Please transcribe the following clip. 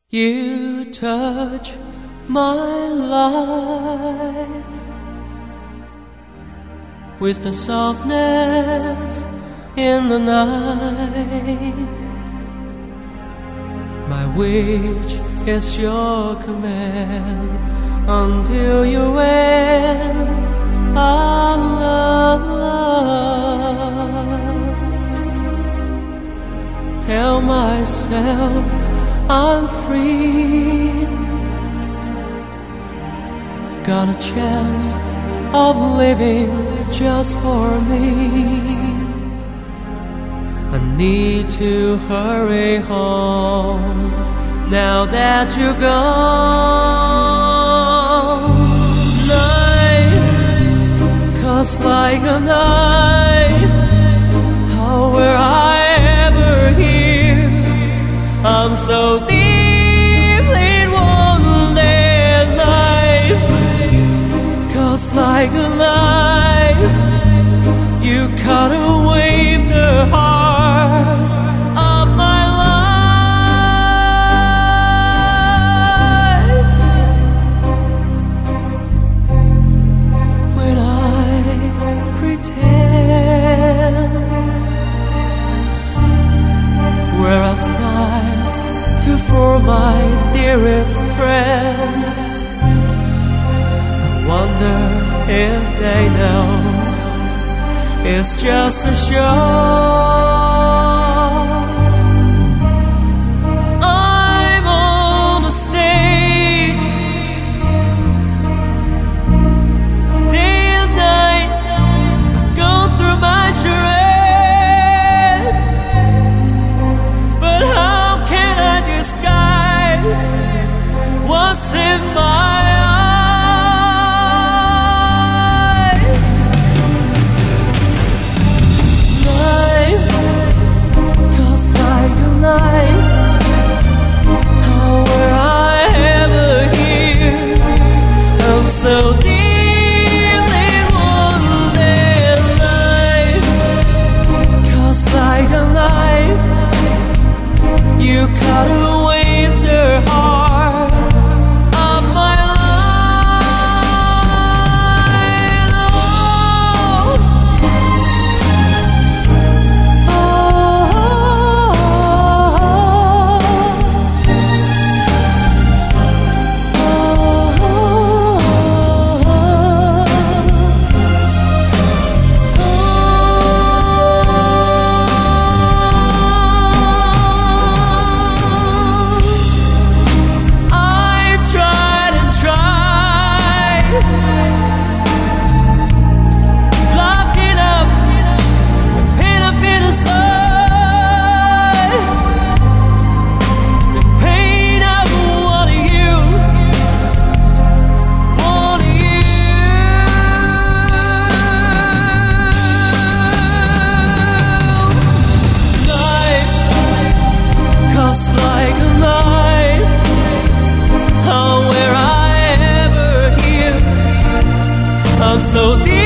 You touch my life with the softness in the night. My wish is your command until you end our love. Tell myself I'm free, got a chance of living just for me. I need to hurry home now that you're gone. Life cuts like a knife. How were I ever here? I'm so deeply wounded. Life cuts like a knife. You cut away the heart of my life. When I pretend, where I smile for my dearest friends, I wonder if they know it's just a show. I'm on the stage, day and night, I go through my charades, but how can I disguise what's in my eyes? Life cuts like a knife. How were I ever here? I'm so deeply wounded. Life cuts like a knife. You cut away the heart of my life. Oh, locking up the pain I feel inside, the pain of wanting you, wanting you. Life cuts like a knife. How were I ever here? I'm so deep